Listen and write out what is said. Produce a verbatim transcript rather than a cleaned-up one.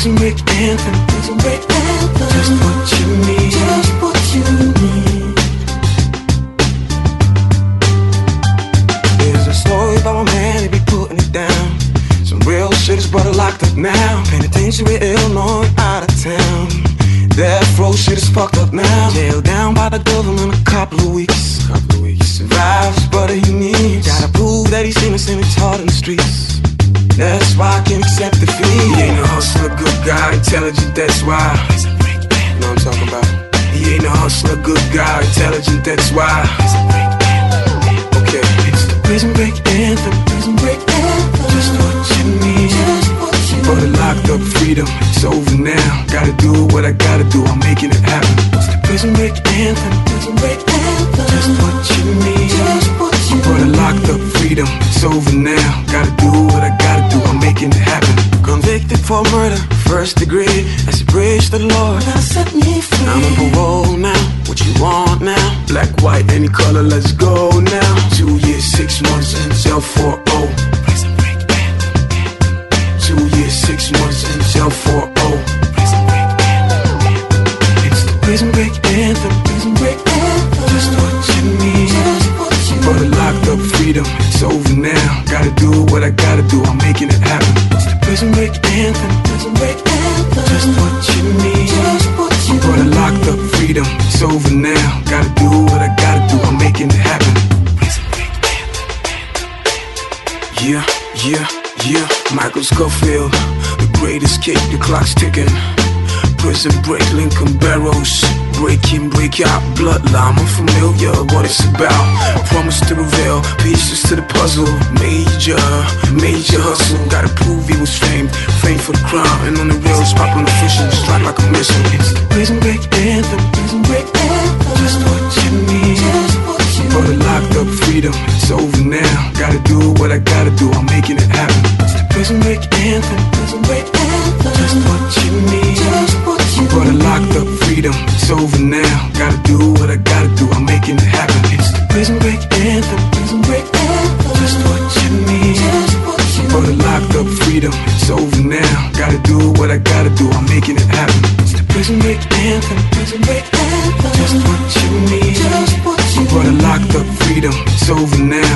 Prison break anthem. Prison break anthem. Just what you need. Just what you need. There's a story about my man, he be putting it down. Some real shit, his brother locked up now. Penitentiary, Illinois, out of town. Death row shit is fucked up now. Jailed down by the government a couple of weeks. Couple of weeks. Survives, brother, he needs. Gotta prove that he's innocent, it's hard in the streets. That's why I can't accept defeat. He ain't a hustler, good guy, intelligent, that's why. You know what I'm talking about? He ain't a hustler, good guy, intelligent, that's why. Okay, it's the prison break anthem. Prison break anthem. Just what you need. Just what you need. For the locked up freedom, it's over now. Gotta do what I gotta do, I'm making it happen. It's the prison break anthem. Prison break anthem. Just what you need. Just what you need. For the locked up freedom, it's over now. Gotta do what I gotta do, I'm making it happen. Convicted for murder, first degree. As a bridge to the Lord, now set me free. I'm on parole now, what you want now? Black, white, any color, let's go now. Two years, six months in jail for oh. Prison break anthem. Two years, six months in jail for oh. Prison break anthem. It's the prison break anthem. Prison break anthem. Just what you need. Just what you need. For the locked up freedom, it's over now. Gotta do what I gotta do, I'm making it happen. It's the prison break anthem. Prison break anthem. Just what you need. Just what you need. For the locked up freedom, it's over now. Gotta do what I gotta do, I'm making it happen. Prison break anthem. Yeah, yeah, yeah. Michael Scofield, the great escape, the clock's ticking. Prison break, Lincoln Barrows. Break in, break out, bloodline, I'm familiar what it's about. Promise to reveal pieces to the puzzle. Major, major hustle. Gotta prove he was famed, famed for the crime. And on the rails, popping the fishing, strike like a missile. It's the prison break anthem. Prison break anthem. Just what you need. Just what you need. For the locked up freedom, it's over now. Gotta do what I gotta do, I'm making it happen. It's the prison break anthem. Prison break anthem. Just what you need. Just what you need. For the locked up freedom, it's over now. Gotta do what I gotta do, I'm making it happen. It's the prison break anthem. Prison break anthem. Just what you need. Just what you need. For the locked up freedom, it's over now. Gotta do what I gotta do, I'm making it happen. It's the prison break anthem. Prison break anthem. Just what you need. Just what you need. For the locked up freedom, it's over now.